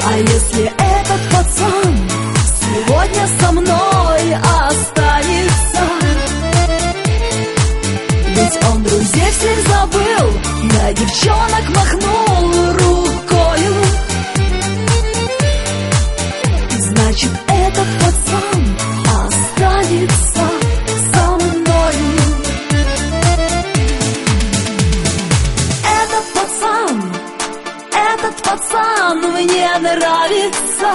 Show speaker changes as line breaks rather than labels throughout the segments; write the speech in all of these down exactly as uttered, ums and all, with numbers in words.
А если этот пацан сегодня со мной останется? Ведь он друзей всех забыл, на девчонок махнул рукою. Значит, этот пацан останется со мною. Этот пацан, этот пацан мне нравится.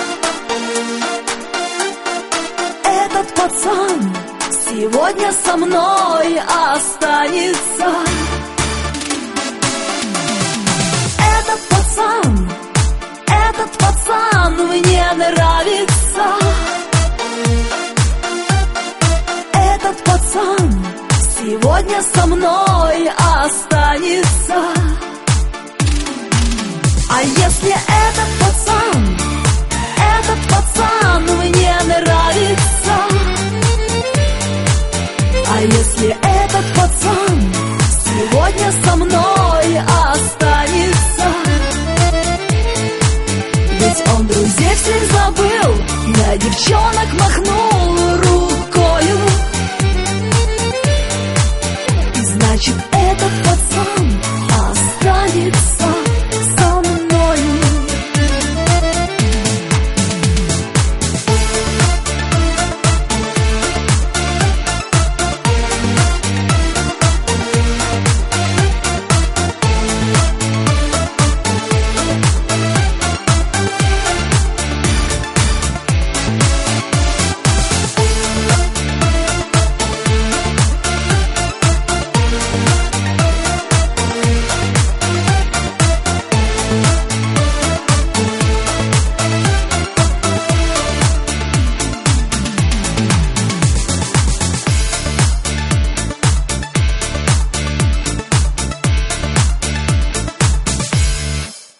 Этот пацан сегодня со мной останется. Этот пацан, этот пацан мне нравится. Этот пацан сегодня со мной останется. А если этот пацан, этот пацан мне нравится? А если этот пацан сегодня со мной останется? Ведь он друзей всех забыл, на девчонок махнул